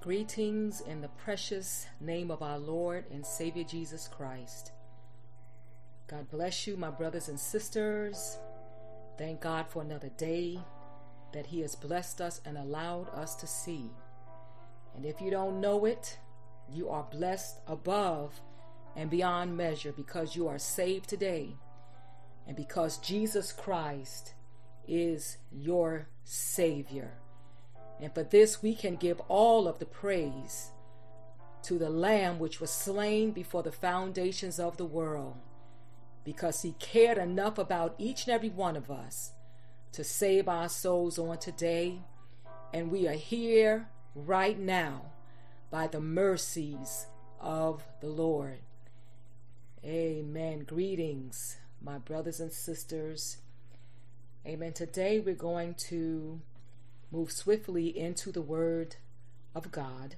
Greetings in the precious name of our Lord and Savior Jesus Christ. God bless you, my brothers and sisters. Thank God for another day that He has blessed us and allowed us to see. And if you don't know it, you are blessed above and beyond measure because you are saved today and because Jesus Christ is your Savior. And for this we can give all of the praise to the Lamb which was slain before the foundations of the world, because He cared enough about each and every one of us to save our souls on today. And we are here right now by the mercies of the Lord. Amen. Greetings, my brothers and sisters. Amen. Today we're going to move swiftly into the Word of God.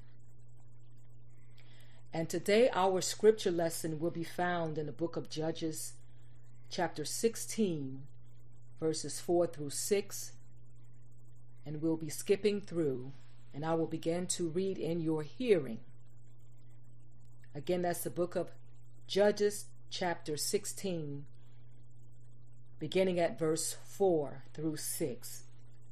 And today our scripture lesson will be found in the book of Judges, chapter 16, verses 4 through 6. And we'll be skipping through, and I will begin to read in your hearing. Again, that's the book of Judges, chapter 16, beginning at verse 4 through 6.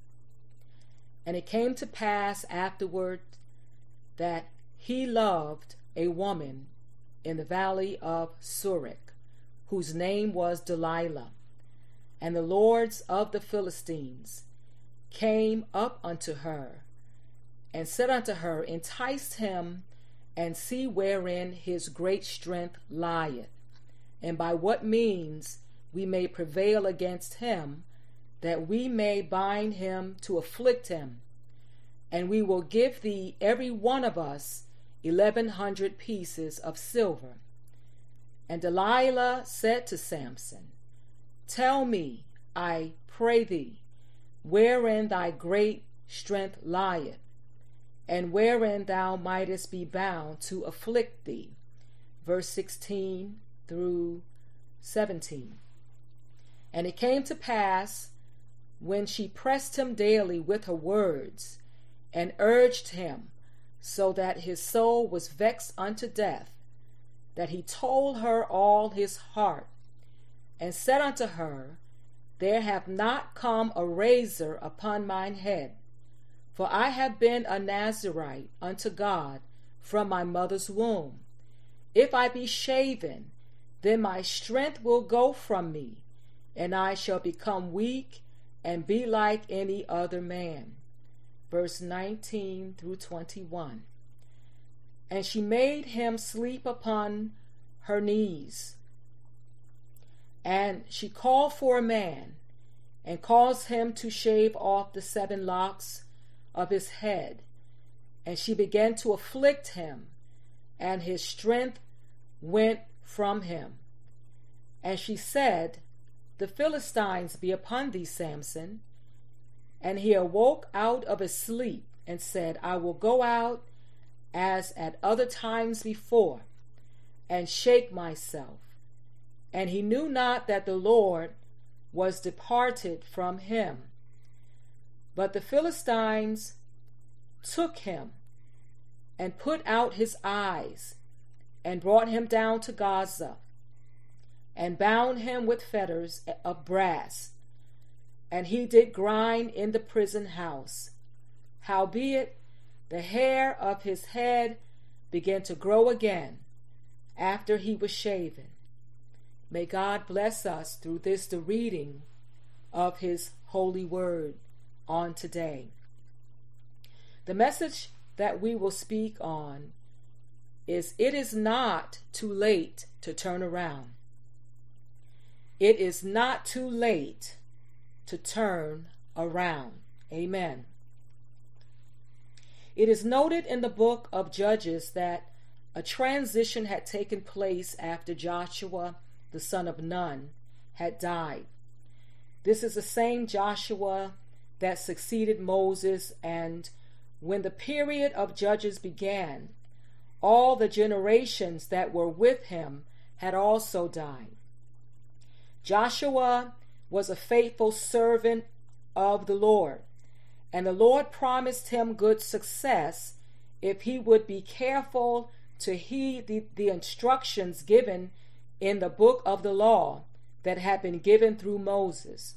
And it came to pass afterward that he loved a woman in the valley of Sorek, whose name was Delilah. And the lords of the Philistines came up unto her, and said unto her, Entice him, and see wherein his great strength lieth, and by what means we may prevail against him, that we may bind him to afflict him. And we will give thee every one of us 1,100 pieces of silver. And Delilah said to Samson, Tell me, I pray thee, wherein thy great strength lieth, and wherein thou mightest be bound to afflict thee. Verse 16 through 17. And it came to pass, when she pressed him daily with her words, and urged him, so that his soul was vexed unto death, that he told her all his heart, and said unto her, There hath not come a razor upon mine head, for I have been a Nazarite unto God from my mother's womb. If I be shaven, then my strength will go from me, and I shall become weak and be like any other man. Verse 19 through 21. And she made him sleep upon her knees. And she called for a man, and caused him to shave off the 7 locks of his head. And she began to afflict him, and his strength went from him. And she said, The Philistines be upon thee, Samson. And he awoke out of his sleep, and said, I will go out as at other times before, and shake myself. And he knew not that the Lord was departed from him. But the Philistines took him, and put out his eyes, and brought him down to Gaza, and bound him with fetters of brass. And he did grind in the prison house. Howbeit, the hair of his head began to grow again, after he was shaven. May God bless us through this, the reading of His holy word on today. The message that we will speak on is, it is not too late to turn around. It is not too late to turn around. Amen. It is noted in the book of Judges that a transition had taken place after Joshua, the son of Nun, had died. This is the same Joshua that succeeded Moses, and when the period of Judges began, all the generations that were with him had also died. Joshua was a faithful servant of the Lord, and the Lord promised him good success if he would be careful to heed the instructions given in the book of the law that had been given through Moses.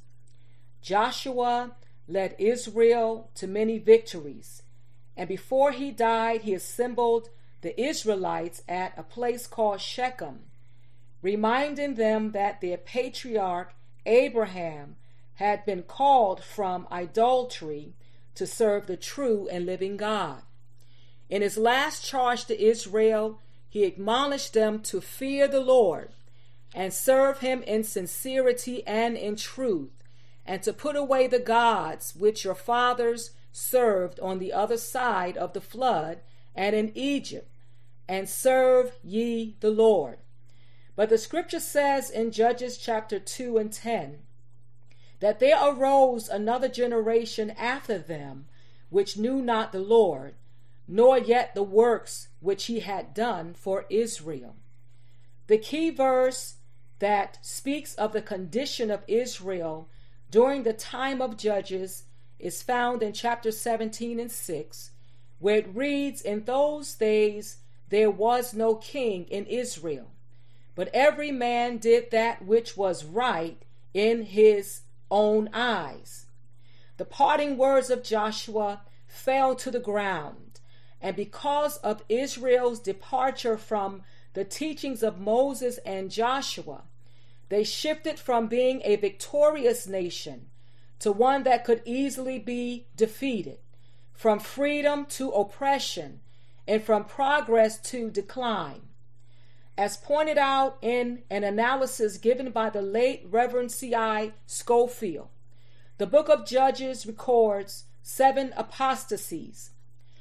Joshua led Israel to many victories, and before he died, he assembled the Israelites at a place called Shechem, reminding them that their patriarch Abraham had been called from idolatry to serve the true and living God. In his last charge to Israel, he admonished them to fear the Lord and serve him in sincerity and in truth, and to put away the gods which your fathers served on the other side of the flood and in Egypt, and serve ye the Lord. But the scripture says in Judges chapter 2 and 10, that there arose another generation after them, which knew not the Lord, nor yet the works which he had done for Israel. The key verse that speaks of the condition of Israel during the time of Judges is found in chapter 17 and 6, where it reads, "In those days there was no king in Israel, but every man did that which was right in his own eyes." The parting words of Joshua fell to the ground, and because of Israel's departure from the teachings of Moses and Joshua, they shifted from being a victorious nation to one that could easily be defeated, from freedom to oppression, and from progress to decline. As pointed out in an analysis given by the late Reverend C.I. Schofield, the book of Judges records 7 apostasies,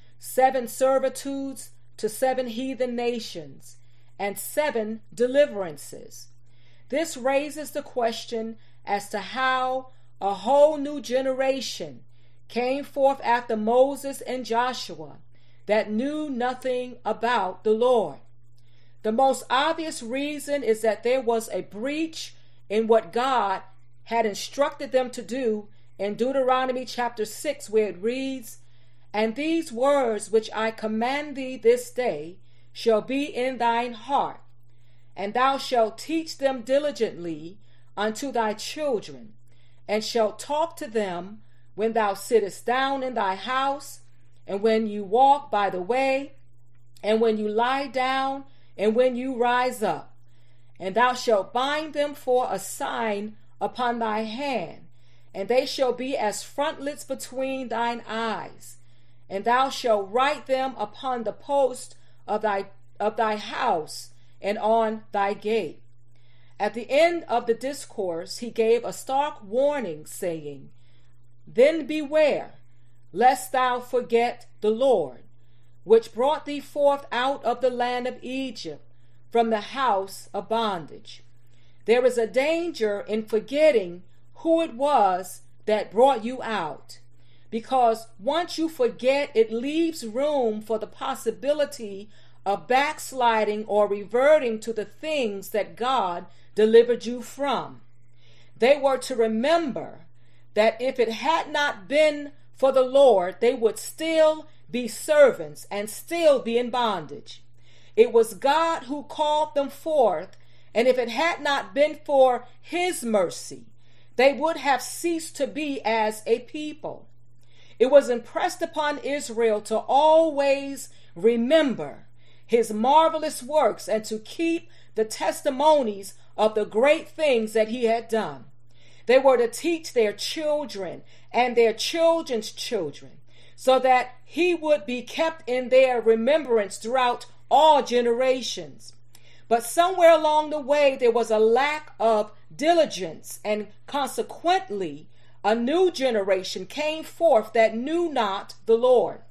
7 servitudes to 7 heathen nations, and 7 deliverances. This raises the question as to how a whole new generation came forth after Moses and Joshua that knew nothing about the Lord. The most obvious reason is that there was a breach in what God had instructed them to do in Deuteronomy chapter 6, where it reads, "And these words which I command thee this day shall be in thine heart, and thou shalt teach them diligently unto thy children, and shalt talk to them when thou sittest down in thy house, and when you walk by the way, and when you lie down, and when you rise up. And thou shalt bind them for a sign upon thy hand, and they shall be as frontlets between thine eyes. And thou shalt write them upon the post of thy house and on thy gate." At the end of the discourse, he gave a stark warning, saying, "Then beware, lest thou forget the Lord, which brought thee forth out of the land of Egypt, from the house of bondage." There is a danger in forgetting who it was that brought you out, because once you forget, it leaves room for the possibility of backsliding or reverting to the things that God delivered you from. They were to remember that if it had not been for the Lord, they would still be servants and still be in bondage. It was God who called them forth, and if it had not been for his mercy, they would have ceased to be as a people. It was impressed upon Israel to always remember his marvelous works and to keep the testimonies of the great things that he had done. They were to teach their children and their children's children, so that he would be kept in their remembrance throughout all generations. But somewhere along the way, there was a lack of diligence, and consequently, a new generation came forth that knew not the Lord.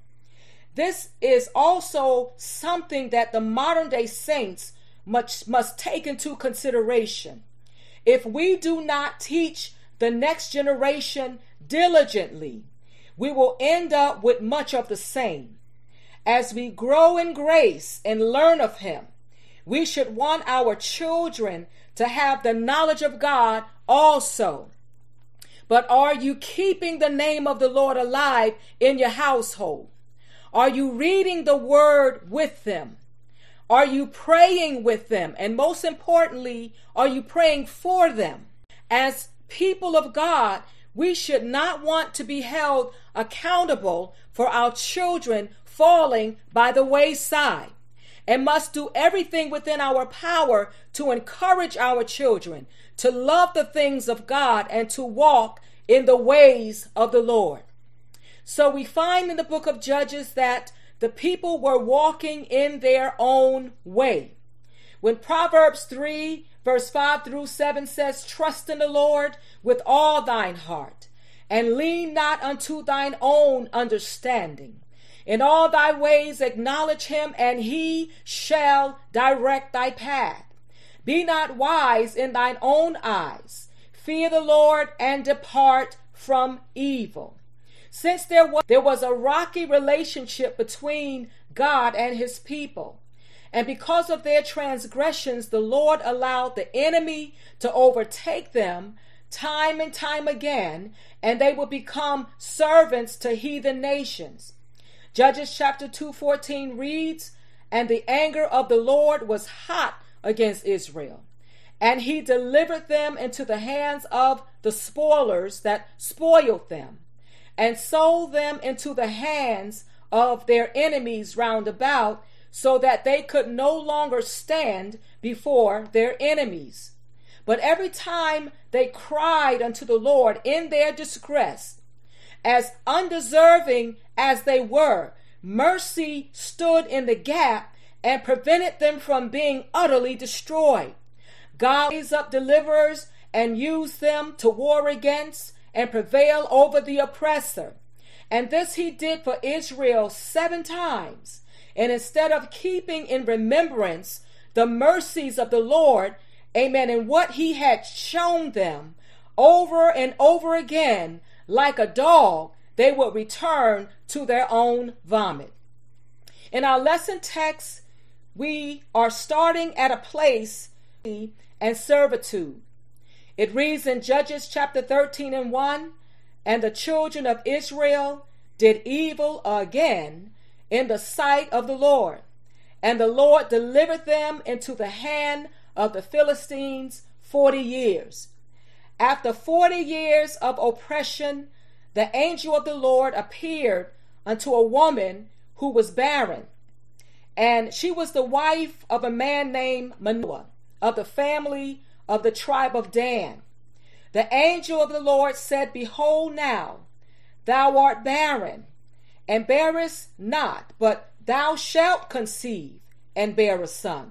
This is also something that the modern day saints must take into consideration. If we do not teach the next generation diligently, we will end up with much of the same. As we grow in grace and learn of him, we should want our children to have the knowledge of God also. But are you keeping the name of the Lord alive in your household? Are you reading the word with them? Are you praying with them? And most importantly, are you praying for them? As people of God, we should not want to be held accountable for our children falling by the wayside, and must do everything within our power to encourage our children to love the things of God and to walk in the ways of the Lord. So we find in the book of Judges that the people were walking in their own way. When Proverbs 3 verse 5 through 7 says, trust in the Lord with all thine heart, and lean not unto thine own understanding. In all thy ways acknowledge him, and he shall direct thy path. Be not wise in thine own eyes. Fear the Lord and depart from evil. Since there was a rocky relationship between God and his people, and because of their transgressions, the Lord allowed the enemy to overtake them time and time again, and they would become servants to heathen nations. Judges chapter 2:14 reads, and the anger of the Lord was hot against Israel, and he delivered them into the hands of the spoilers that spoiled them, and sold them into the hands of their enemies round about, so that they could no longer stand before their enemies. But every time they cried unto the Lord in their distress, as undeserving as they were, mercy stood in the gap and prevented them from being utterly destroyed. God raised up deliverers and used them to war against and prevail over the oppressor. And this he did for Israel 7 times. And instead of keeping in remembrance the mercies of the Lord, amen, and what he had shown them over and over again, like a dog, they would return to their own vomit. In our lesson text, we are starting at a place and servitude. It reads in Judges chapter 13 and 1, and the children of Israel did evil again in the sight of the Lord, and the Lord delivered them into the hand of the Philistines 40 years. After 40 years of oppression, the angel of the Lord appeared unto a woman who was barren, and she was the wife of a man named Manoah of the family of the tribe of Dan. The angel of the Lord said, behold now, thou art barren, and bearest not, but thou shalt conceive and bear a son.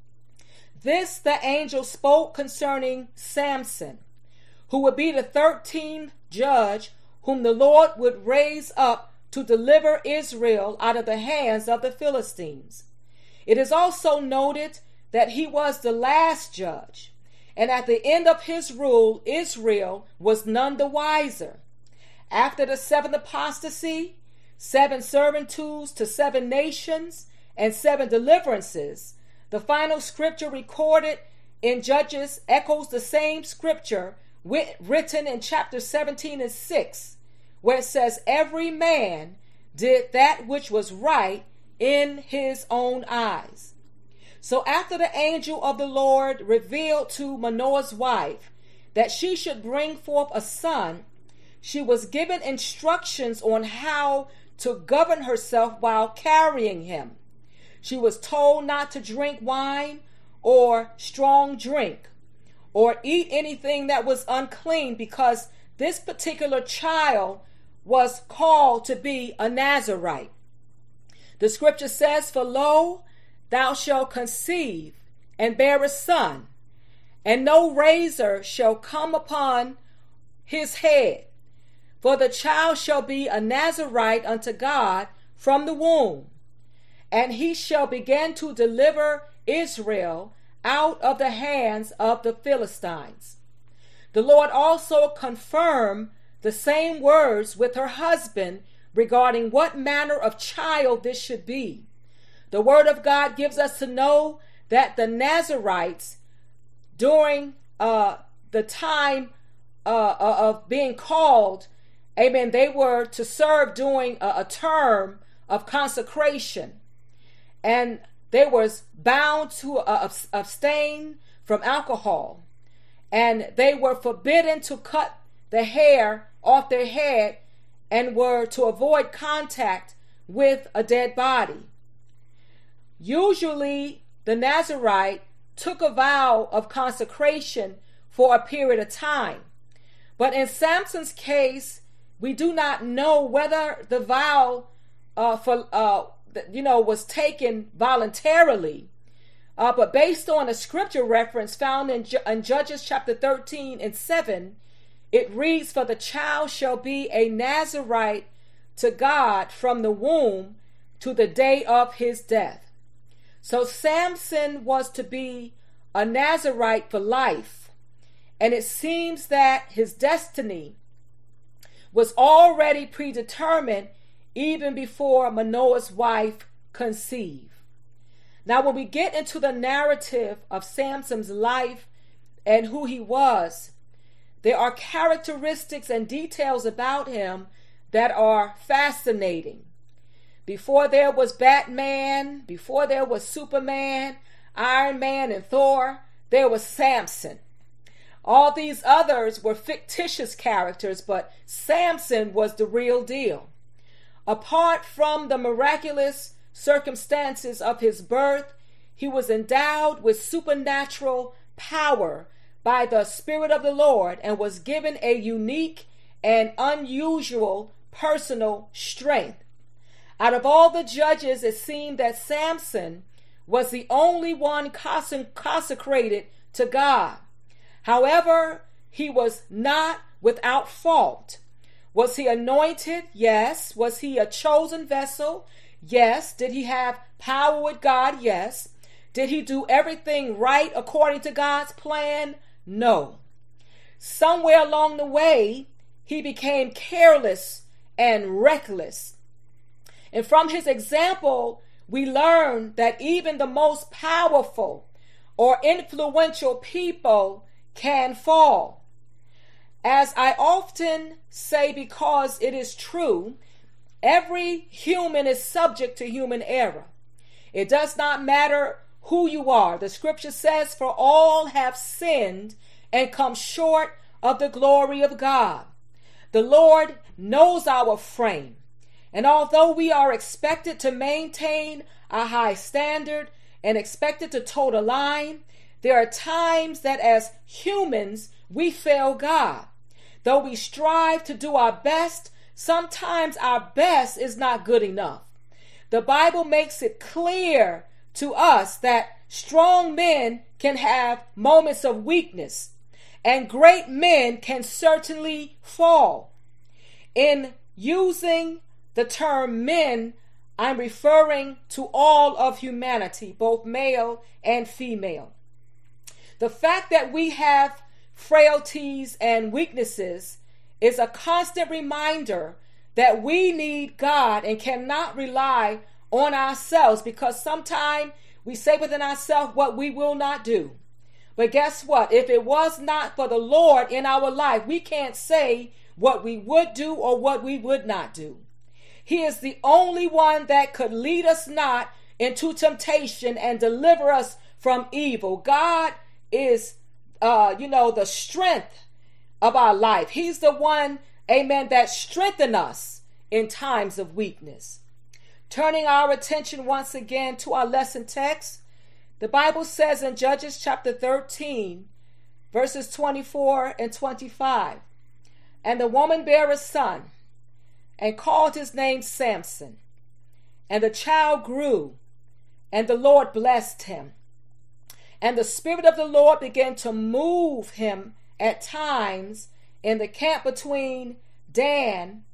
This the angel spoke concerning Samson, who would be the 13th judge whom the Lord would raise up to deliver Israel out of the hands of the Philistines. It is also noted that he was the last judge, and at the end of his rule, Israel was none the wiser. After the 7th apostasy, 7 servitudes to 7 nations, and 7 deliverances, the final scripture recorded in Judges echoes the same scripture written in chapter 17 and 6, where it says, every man did that which was right in his own eyes. So after the angel of the Lord revealed to Manoah's wife that she should bring forth a son, she was given instructions on how to govern herself while carrying him. She was told not to drink wine or strong drink or eat anything that was unclean, because this particular child was called to be a Nazarite. The scripture says, for lo, thou shalt conceive and bear a son, and no razor shall come upon his head. For the child shall be a Nazarite unto God from the womb, and he shall begin to deliver Israel out of the hands of the Philistines. The Lord also confirmed the same words with her husband regarding what manner of child this should be. The word of God gives us to know that the Nazarites, during the time of being called, amen, they were to serve during a term of consecration, and they was bound to abstain from alcohol, and they were forbidden to cut the hair off their head and were to avoid contact with a dead body. Usually, the Nazirite took a vow of consecration for a period of time. But in Samson's case, we do not know whether the vow was taken voluntarily. But based on a scripture reference found in Judges chapter 13 and 7, it reads, "For the child shall be a Nazirite to God from the womb to the day of his death." So Samson was to be a Nazirite for life. And it seems that his destiny was already predetermined even before Manoah's wife conceived. Now, when we get into the narrative of Samson's life and who he was, there are characteristics and details about him that are fascinating. Before there was Batman, before there was Superman, Iron Man, and Thor, there was Samson. All these others were fictitious characters, but Samson was the real deal. Apart from the miraculous circumstances of his birth, he was endowed with supernatural power by the Spirit of the Lord and was given a unique and unusual personal strength. Out of all the judges, it seemed that Samson was the only one consecrated to God. However, he was not without fault. Was he anointed? Yes. Was he a chosen vessel? Yes. Did he have power with God? Yes. Did he do everything right according to God's plan? No. Somewhere along the way, he became careless and reckless. And from his example, we learn that even the most powerful or influential people can fall. As I often say, because it is true, every human is subject to human error. It does not matter who you are. The scripture says, "For all have sinned and come short of the glory of God." The Lord knows our frame. And although we are expected to maintain a high standard and expected to toe the line, there are times that as humans we fail God. Though we strive to do our best, sometimes our best is not good enough. The Bible makes it clear to us that strong men can have moments of weakness, and great men can certainly fall. In using the term men, I'm referring to all of humanity, both male and female. The fact that we have frailties and weaknesses is a constant reminder that we need God and cannot rely on ourselves, because sometimes we say within ourselves what we will not do. But guess what? If it was not for the Lord in our life, we can't say what we would do or what we would not do. He is the only one that could lead us not into temptation and deliver us from evil. God is, the strength of our life. He's the one, amen, that strengthens us in times of weakness. Turning our attention once again to our lesson text, the Bible says in Judges chapter 13, verses 24 and 25, "And the woman bare a son, and called his name Samson. And the child grew, and the Lord blessed him. And the Spirit of the Lord began to move him at times in the camp of Dan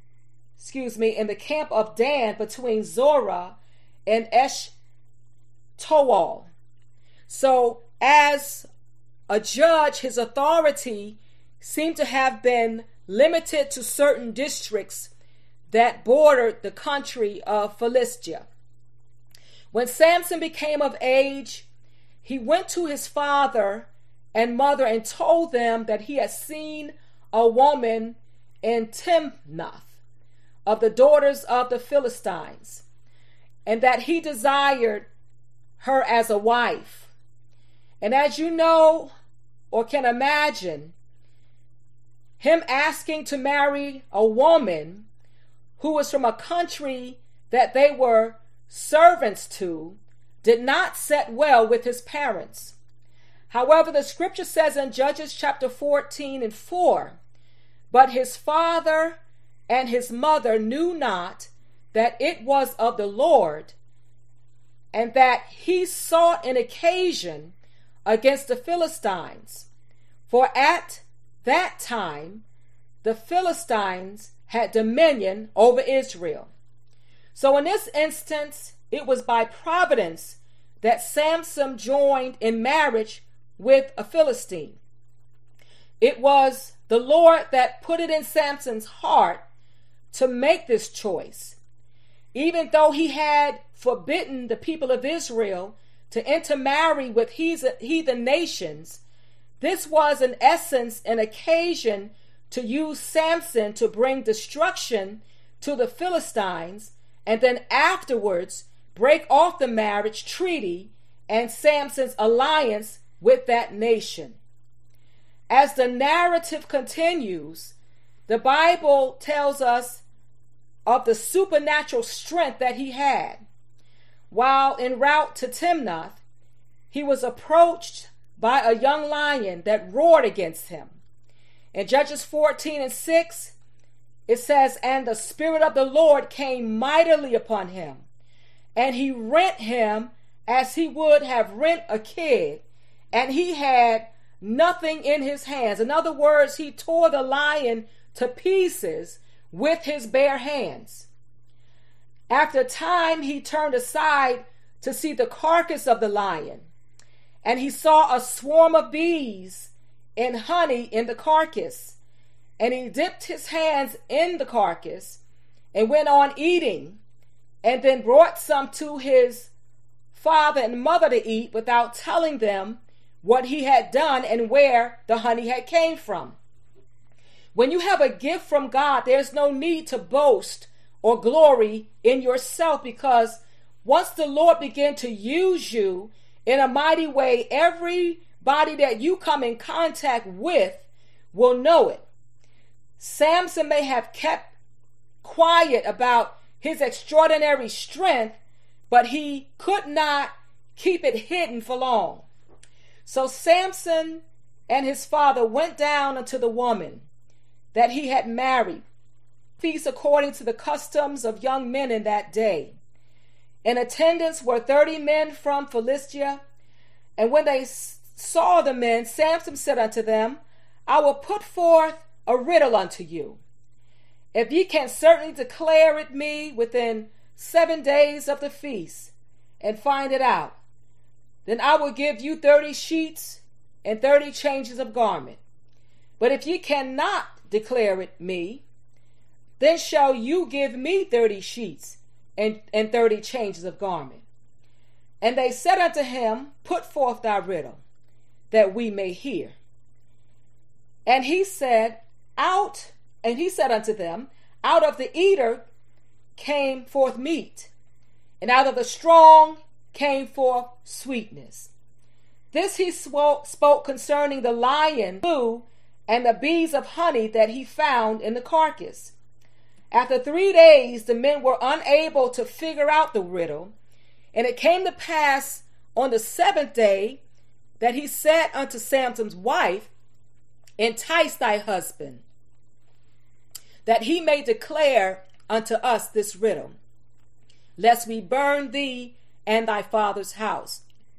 between Zorah and Eshtaol." So as a judge, his authority seemed to have been limited to certain districts that bordered the country of Philistia. When Samson became of age, he went to his father and mother and told them that he had seen a woman in Timnath, of the daughters of the Philistines, and that he desired her as a wife. And as you know or can imagine, him asking to marry a woman who was from a country that they were servants to did not set well with his parents. However, the scripture says in Judges chapter 14:4, but his father and his mother knew not that it was of the Lord, and that he sought an occasion against the Philistines. For at that time the Philistines had dominion over Israel. So in this instance, it was by providence that Samson joined in marriage with a Philistine. It was the Lord that put it in Samson's heart to make this choice. Even though he had forbidden the people of Israel to intermarry with heathen nations, this was in essence an occasion to use Samson to bring destruction to the Philistines, and then afterwards break off the marriage treaty and Samson's alliance with that nation. As the narrative continues, the Bible tells us of the supernatural strength that he had. While en route to Timnath, he was approached by a young lion that roared against him. In Judges 14:6, it says, and the Spirit of the Lord came mightily upon him, and he rent him as he would have rent a kid, and he had nothing in his hands. In other words, he tore the lion to pieces with his bare hands. After a time, he turned aside to see the carcass of the lion, and he saw a swarm of bees and honey in the carcass. And he dipped his hands in the carcass and went on eating, and then brought some to his father and mother to eat without telling them what he had done and where the honey had came from. When you have a gift from God, there's no need to boast or glory in yourself, because once the Lord begins to use you in a mighty way, everybody that you come in contact with will know it. Samson may have kept quiet about his extraordinary strength, but he could not keep it hidden for long. So Samson and his father went down unto the woman that he had married, feast according to the customs of young men in that day. In attendance were 30 men from Philistia, and when they saw the men, Samson said unto them, I will put forth a riddle unto you. If ye can certainly declare it me within 7 days of the feast, and find it out, then I will give you 30 sheets and 30 changes of garment. But if ye cannot declare it me, then shall you give me 30 sheets and 30 changes of garment. And they said unto him, Put forth thy riddle, that we may hear. And he said unto them, Out of the eater came forth meat, and out of the strong came forth sweetness. This he spoke concerning the lion and the bees of honey that he found in the carcass. After 3 days, the men were unable to figure out the riddle, and it came to pass on the 7th day that he said unto Samson's wife, Entice thy husband, that he may declare unto us this riddle, lest we burn thee and thy father's house.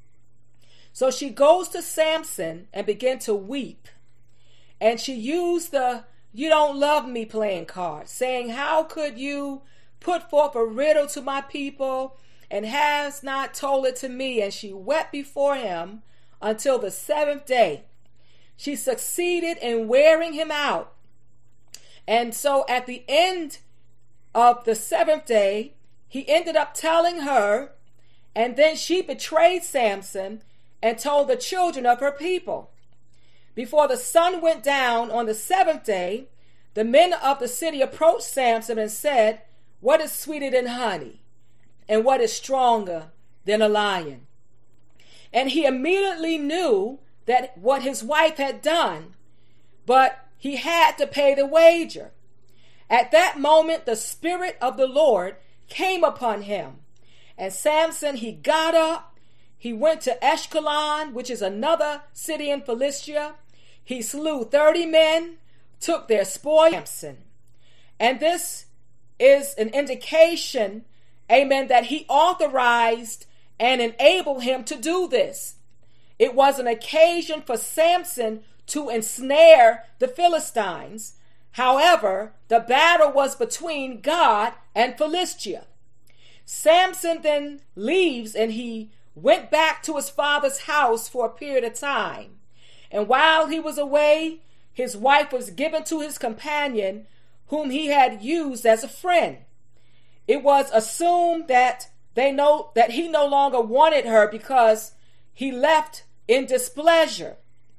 So she goes to Samson and began to weep, and she used the you don't love me playing card, saying, How could you put forth a riddle to my people and has not told it to me? And she wept before him until the 7th day. She succeeded in wearing him out. And so at the end of the 7th day, he ended up telling her, and then she betrayed Samson and told the children of her people. Before the sun went down on the 7th day, the men of the city approached Samson and said, "What is sweeter than honey? And what is stronger than a lion?" And he immediately knew that what his wife had done, but he had to pay the wager. At that moment, the Spirit of the Lord came upon him. And Samson, he got up. He went to Ashkelon, which is another city in Philistia. He slew 30 men, took their spoil. Samson. And this is an indication, amen, that he authorized and enabled him to do this. It was an occasion for Samson to ensnare the Philistines. However, the battle was between God and Philistia. Samson then leaves and he went back to his father's house for a period of time. And while he was away, his wife was given to his companion, whom he had used as a friend. It was assumed that he no longer wanted her because he left in displeasure.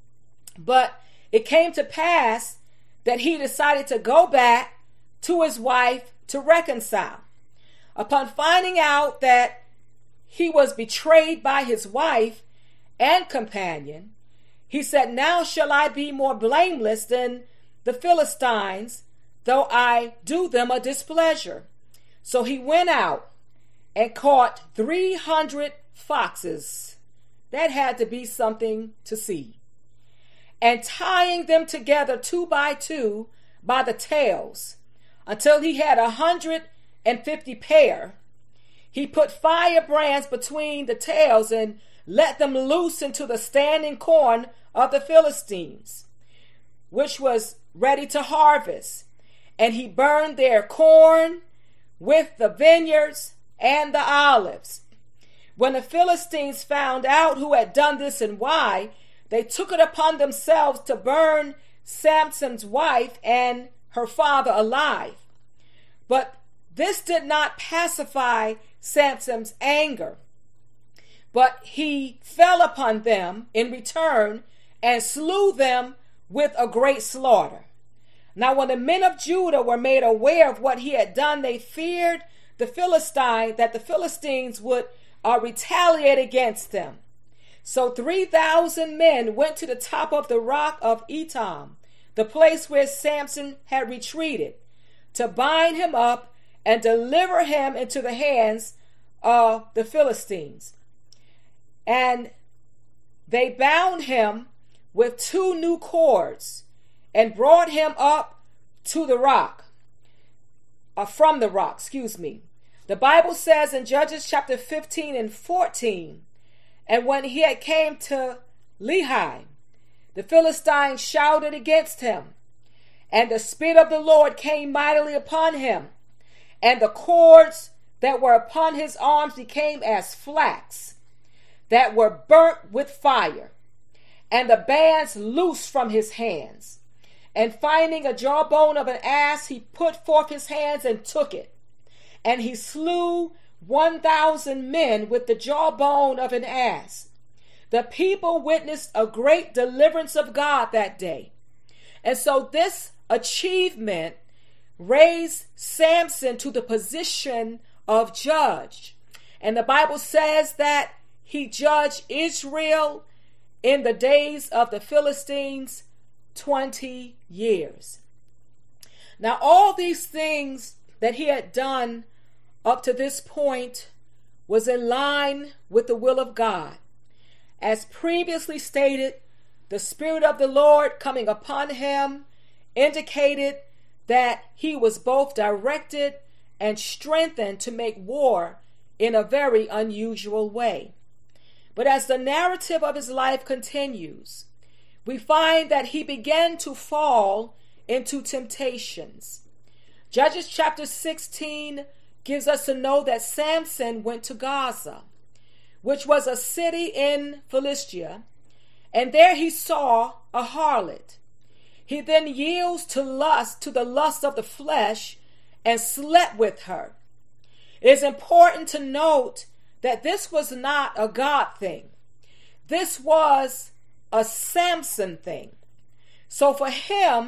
But it came to pass that he decided to go back to his wife to reconcile. Upon finding out that he was betrayed by his wife and companion, he said, "Now shall I be more blameless than the Philistines, though I do them a displeasure." So he went out and caught 300 foxes. That had to be something to see. And tying them together 2 by 2 by the tails until he had 150 pair, he put firebrands between the tails and let them loose into the standing corn of the Philistines, which was ready to harvest. And he burned their corn with the vineyards and the olives. When the Philistines found out who had done this and why, they took it upon themselves to burn Samson's wife and her father alive. But this did not pacify Samson's anger, but he fell upon them in return and slew them with a great slaughter. Now when the men of Judah were made aware of what he had done, they feared that the Philistines would retaliate against them. So 3,000 men went to the top of the rock of Etam, the place where Samson had retreated, to bind him up and deliver him into the hands of the Philistines. And they bound him with 2 new cords and brought him up to the rock, from the rock, The Bible says in Judges chapter 15 and 14, "And when he had came to Lehi, the Philistines shouted against him, and the Spirit of the Lord came mightily upon him, and the cords that were upon his arms became as flax that were burnt with fire, and the bands loosed from his hands. And finding a jawbone of an ass, he put forth his hands and took it. And he slew 1,000 men with the jawbone of an ass. The people witnessed a great deliverance of God that day." And so this achievement raised Samson to the position of judge. And the Bible says that he judged Israel in the days of the Philistines 20 years. Now all these things that he had done up to this point was in line with the will of God. As previously stated, the Spirit of the Lord coming upon him indicated that he was both directed and strengthened to make war in a very unusual way. But as the narrative of his life continues, we find that he began to fall into temptations. Judges chapter 16 gives us to know that Samson went to Gaza, which was a city in Philistia, and there he saw a harlot. He then yields to the lust of the flesh, and slept with her. It is important to note that this was not a God thing. This was a Samson thing. So for him,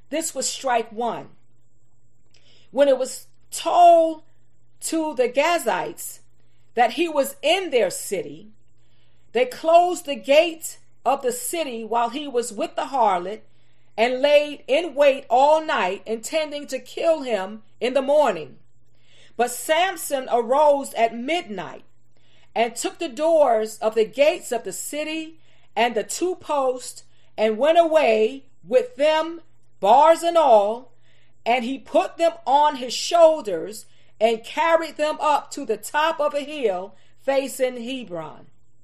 this was strike one. When it was told to the Gazites that he was in their city, they closed the gate of the city while he was with the harlot and laid in wait all night, intending to kill him in the morning. But Samson arose at midnight and took the doors of the gates of the city and the two posts and went away with them, bars and all, and he put them on his shoulders and carried them up to the top of a hill facing Hebron.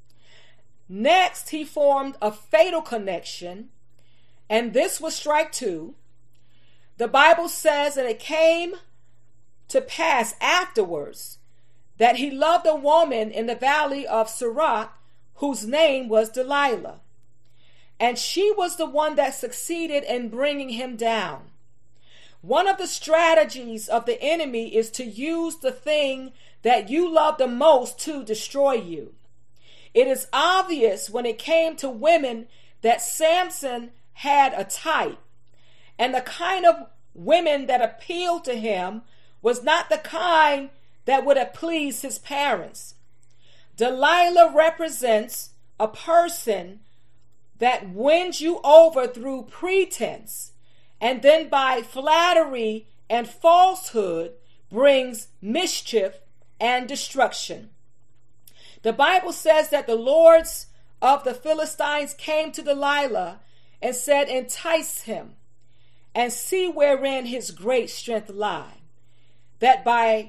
Next, he formed a fatal connection, and this was strike two. The Bible says that it came to pass afterwards that he loved a woman in the valley of Sorek whose name was Delilah, and she was the one that succeeded in bringing him down. One of the strategies of the enemy is to use the thing that you love the most to destroy you. It is obvious when it came to women that Samson had a type, and the kind of women that appealed to him was not the kind that would have pleased his parents. Delilah represents a person that wins you over through pretense, and then by flattery and falsehood brings mischief and destruction. The Bible says that the lords of the Philistines came to Delilah and said, "Entice him, and see wherein his great strength lie, that by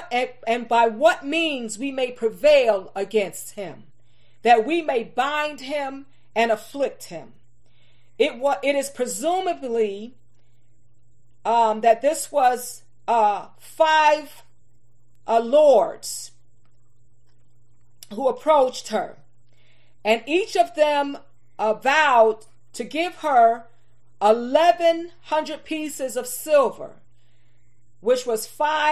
what means we may prevail against him, that we may bind him and afflict him." It is presumably that this was 5 lords who approached her, and each of them vowed to give her 1,100 pieces of silver, which was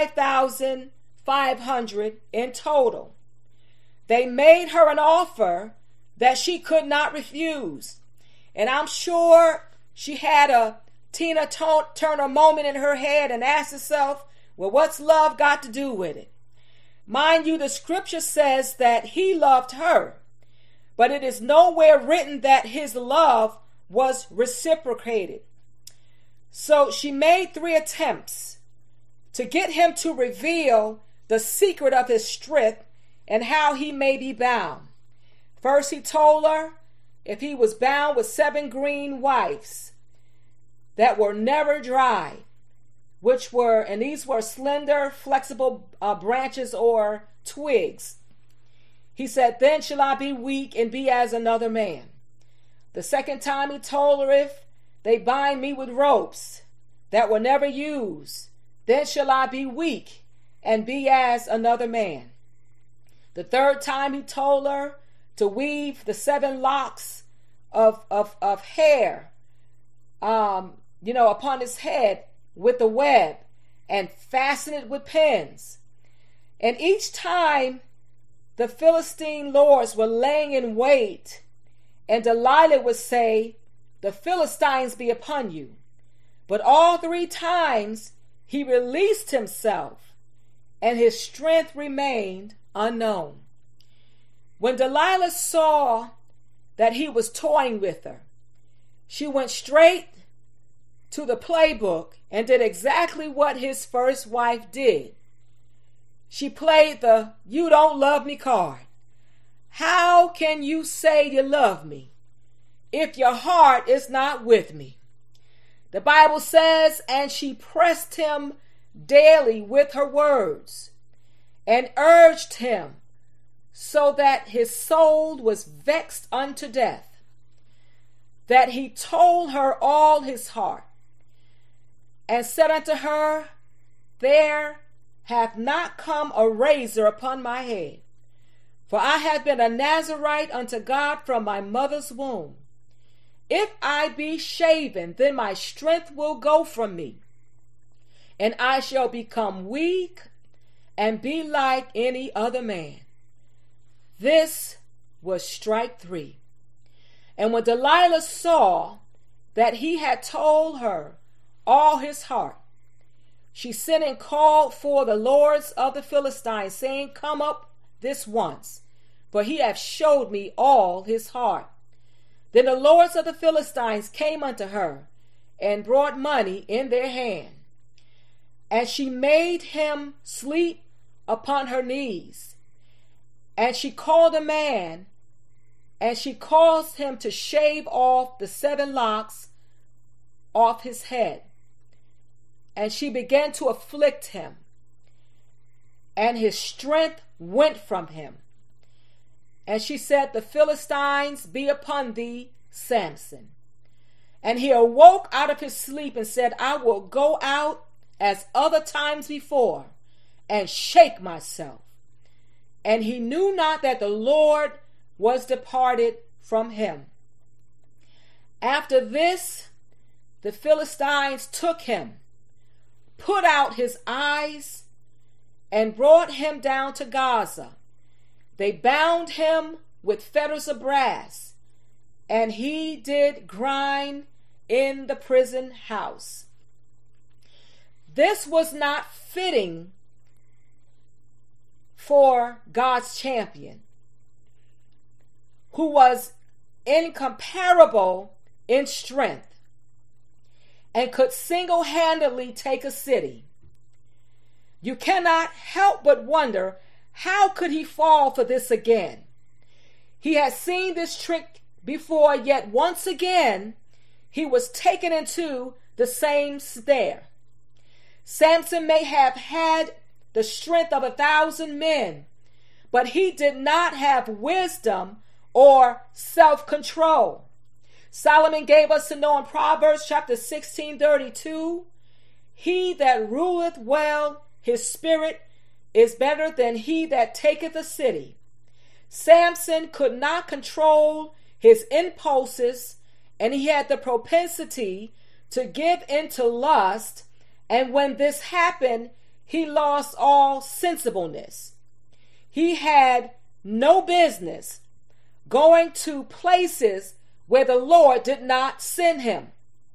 5,500 in total. They made her an offer that she could not refuse, and I'm sure she had a Tina Turner moment in her head and asked herself, well, what's love got to do with it? Mind you, the scripture says that he loved her, but it is nowhere written that his love was reciprocated. So she made 3 attempts to get him to reveal the secret of his strength and how he may be bound. First, he told her if he was bound with 7 green wives that were never dry, these were slender, flexible branches or twigs. He said, "Then shall I be weak and be as another man." The second time he told her, "If they bind me with ropes that were never used, then shall I be weak and be as another man." The third time he told her to weave the 7 locks of hair, upon his head with the web and fasten it with pins. And each time the Philistine lords were laying in wait, and Delilah would say, "The Philistines be upon you." But all 3 times he released himself, and his strength remained unknown. When Delilah saw that he was toying with her, she went straight to the playbook and did exactly what his first wife did. She played the "you don't love me" card. How can you say you love me if your heart is not with me? The Bible says, and she pressed him daily with her words and urged him so that his soul was vexed unto death, that he told her all his heart, and said unto her, "There hath not come a razor upon my head, for I have been a Nazarite unto God from my mother's womb. If I be shaven, then my strength will go from me, and I shall become weak and be like any other man." This was strike 3. And when Delilah saw that he had told her all his heart. She sent and called for the lords of the Philistines, saying, Come up this once, for he hath showed me all his heart. Then the lords of the Philistines came unto her, and brought money in their hand. And she made him sleep upon her knees. And she called a man, and she caused him to shave off the 7 locks off his head. And she began to afflict him, and his strength went from him. And she said, The Philistines be upon thee, Samson. And he awoke out of his sleep and said, I will go out as other times before, and shake myself. And he knew not that the Lord was departed from him. After this, the Philistines took him, put out his eyes, and brought him down to Gaza. They bound him with fetters of brass, and he did grind in the prison house. This was not fitting for God's champion, who was incomparable in strength and could single-handedly take a city. You cannot help but wonder, how could he fall for this again? He had seen this trick before, yet once again he was taken into the same snare. Samson may have had the strength of 1,000 men, but he did not have wisdom or self-control. Solomon gave us to know in Proverbs chapter 16:32, He that ruleth well his spirit is better than he that taketh a city. Samson could not control his impulses, and he had the propensity to give into lust, and when this happened, he lost all sensibleness. He had no business going to places where the Lord did not send him.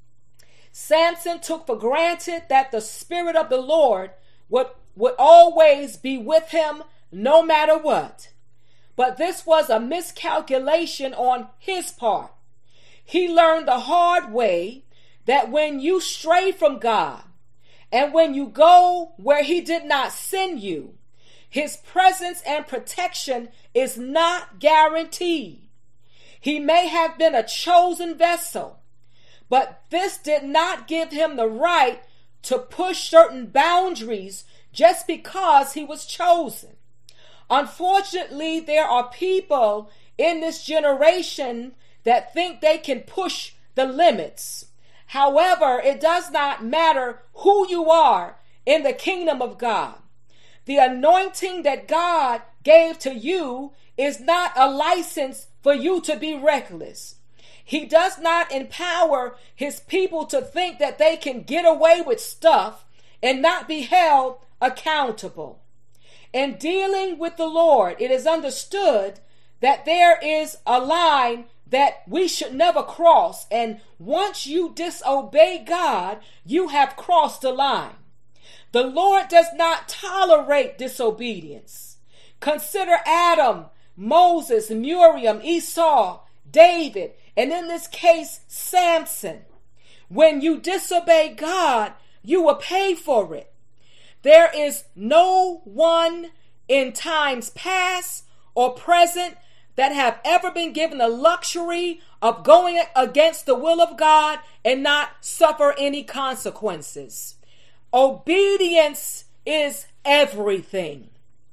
Samson took for granted that the Spirit of the Lord would always be with him no matter what. But this was a miscalculation on his part. He learned the hard way that when you stray from God and when you go where he did not send you, his presence and protection is not guaranteed. He may have been a chosen vessel, but this did not give him the right to push certain boundaries just because he was chosen. Unfortunately, there are people in this generation that think they can push the limits. However, it does not matter who you are in the kingdom of God. The anointing that God gave to you is not a license for you to be reckless. He does not empower his people to think that they can get away with stuff and not be held accountable. In dealing with the Lord, it is understood that there is a line that we should never cross, and once you disobey God, you have crossed the line. The Lord does not tolerate disobedience. Consider Adam, Moses, Miriam, Esau, David, and in this case, Samson. When you disobey God, you will pay for it. There is no one in times past or present that have ever been given the luxury of going against the will of God and not suffer any consequences. Obedience is everything.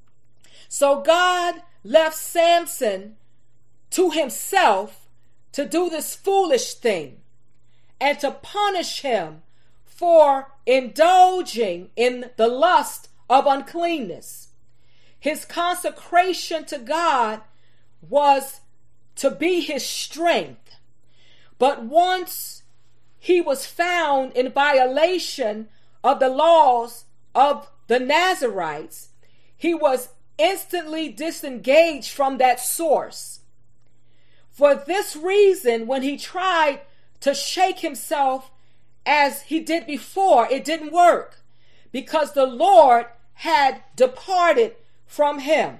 So God left Samson to himself to do this foolish thing and to punish him for indulging in the lust of uncleanness. His consecration to God was to be his strength. But once he was found in violation of the laws of the Nazarites, he was instantly disengaged from that source. For this reason, when he tried to shake himself as he did before, it didn't work because the Lord had departed from him.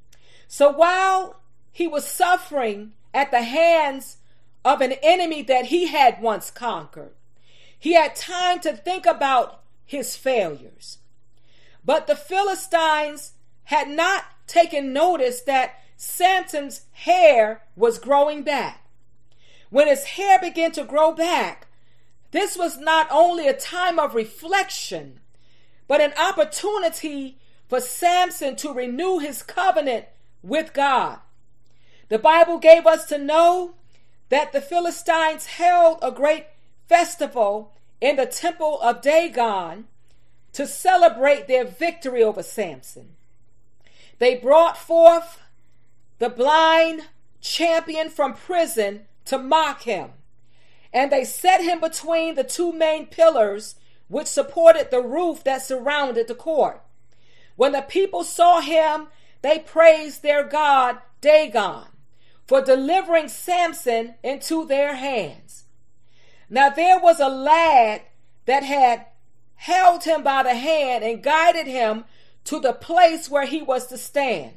So while he was suffering at the hands of an enemy that he had once conquered, he had time to think about his failures. But the Philistines had not taken notice that Samson's hair was growing back. When his hair began to grow back, this was not only a time of reflection, but an opportunity for Samson to renew his covenant with God. The Bible gave us to know that the Philistines held a great festival in the temple of Dagon to celebrate their victory over Samson. They brought forth the blind champion from prison to mock him, and they set him between the two main pillars which supported the roof that surrounded the court. When the people saw him, they praised their god Dagon for delivering Samson into their hands. Now there was a lad that had held him by the hand and guided him to the place where he was to stand.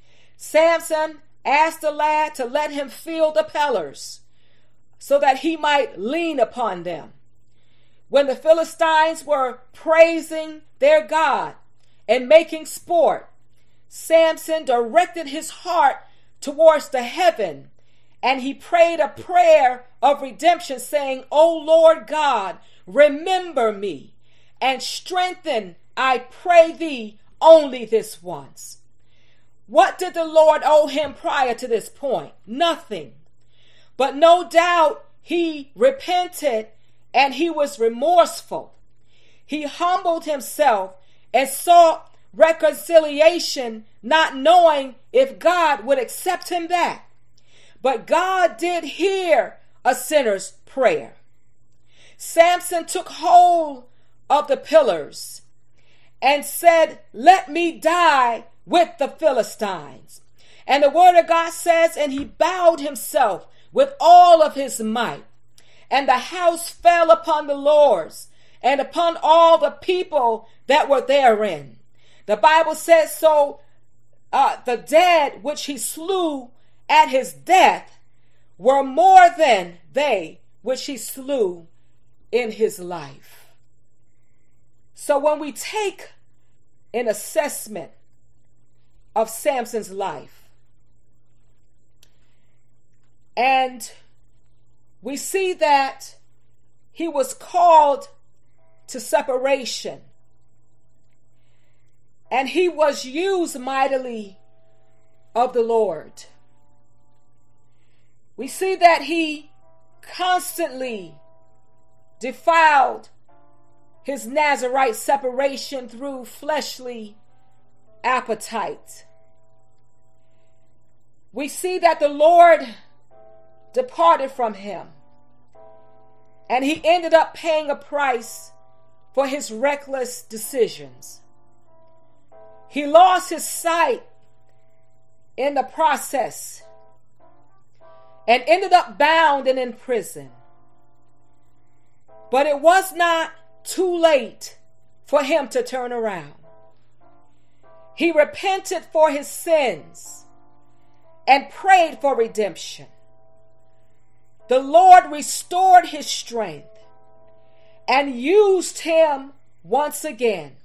Samson asked the lad to let him feel the pillars so that he might lean upon them. When the Philistines were praising their God and making sport, Samson directed his heart towards the heaven, and he prayed a prayer of redemption, saying, "O Lord God, remember me and strengthen, I pray thee, only this once." What did the Lord owe him prior to this point? Nothing. But no doubt he repented and he was remorseful. He humbled himself and sought reconciliation, not knowing if God would accept him back. But God did hear a sinner's prayer. Samson took hold of the pillars and said, "Let me die with the Philistines." And the word of God says, and he bowed himself with all of his might. And the house fell upon the lords and upon all the people that were therein. The Bible says, so the dead which he slew at his death were more than they which he slew in his life. So when we take an assessment of Samson's life, and we see that he was called to separation, and he was used mightily of the Lord. We see that he constantly defiled his Nazirite separation through fleshly appetite. We see that the Lord departed from him, and he ended up paying a price for his reckless decisions. He lost his sight in the process and ended up bound and in prison. But it was not too late for him to turn around. He repented for his sins and prayed for redemption. The Lord restored his strength and used him once again.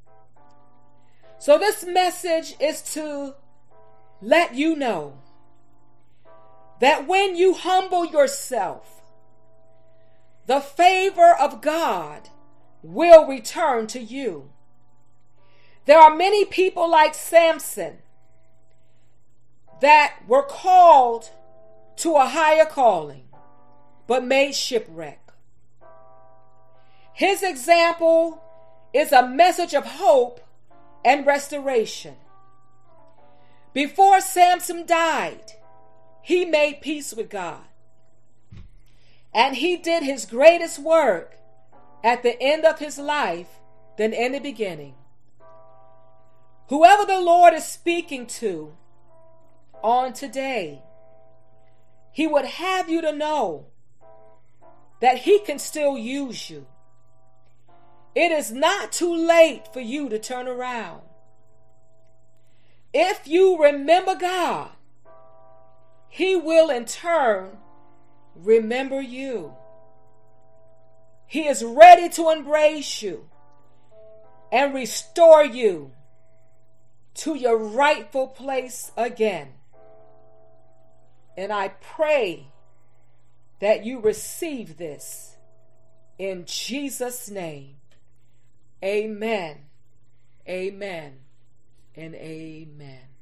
So this message is to let you know that when you humble yourself, the favor of God will return to you. There are many people like Samson that were called to a higher calling, but made shipwreck. His example is a message of hope and restoration. Before Samson died, he made peace with God. And he did his greatest work at the end of his life than in the beginning. Whoever the Lord is speaking to on today, he would have you to know that He can still use you. It is not too late for you to turn around. If you remember God, He will in turn remember you. He is ready to embrace you and restore you to your rightful place again. And I pray that you receive this in Jesus' name. Amen, amen, and amen.